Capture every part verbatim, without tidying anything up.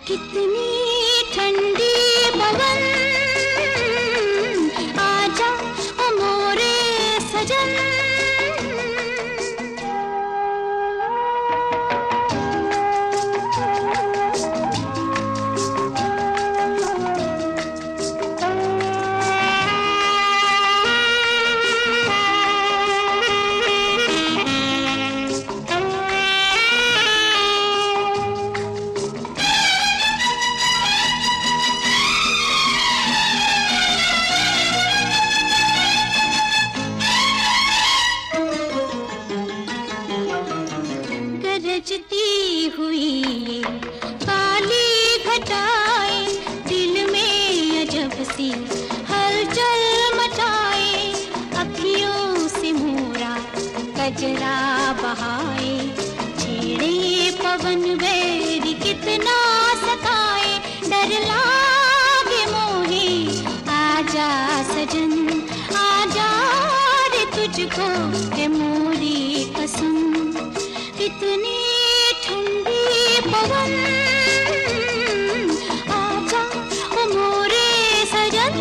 कितनी ठंडी पवन, आजा ओ मोरे सजन। गरजती हुई काली घटाएं दिल में अजब सी हलचल मचाए, अखियों से मोरा कजरा बहाए, छेड़े पवन बैरी कितना सताए, डर लागे मोहे आजा सजन, आजा रे तुझको है मोरी कसम। इतनी ठंडी पवन, आजा ओ मोरे सजन।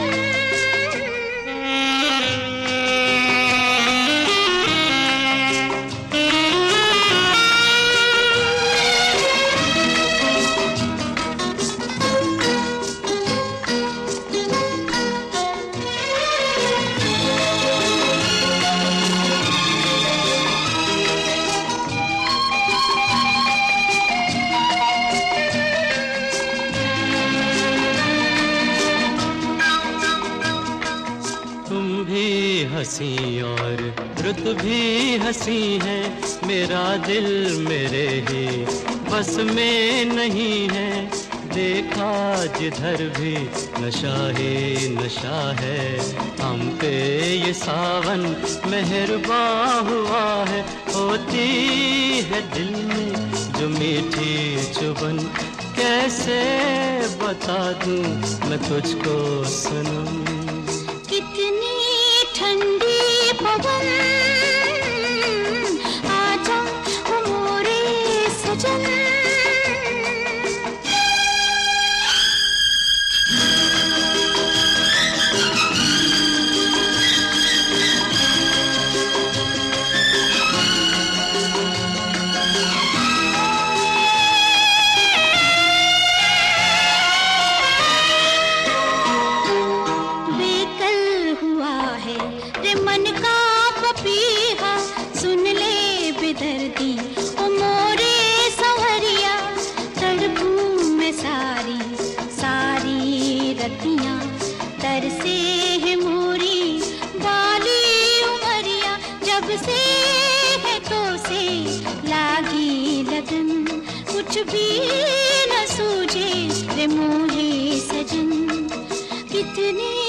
हंसी और रुत भी हंसी है, मेरा दिल मेरे ही बस में नहीं है, देखा जिधर भी नशा ही नशा है, हम पे ये सावन मेहरबान हुआ है, होती है दिल में जो मीठी चुभन, कैसे बता दूं मैं तुझको सनम। कितनी ठंडी पवन, आजा ओ मोरे सजन। मन का पपीहा सुन ले बेदर्दी ओ मोरे संवरिया, तड़पूं मैं सारी सारी रतियां, तरसे है मोरी वाली उमरिया, जब से है तो से लागी लगन, कुछ भी न सूझे रे मोरे सजन। कितनी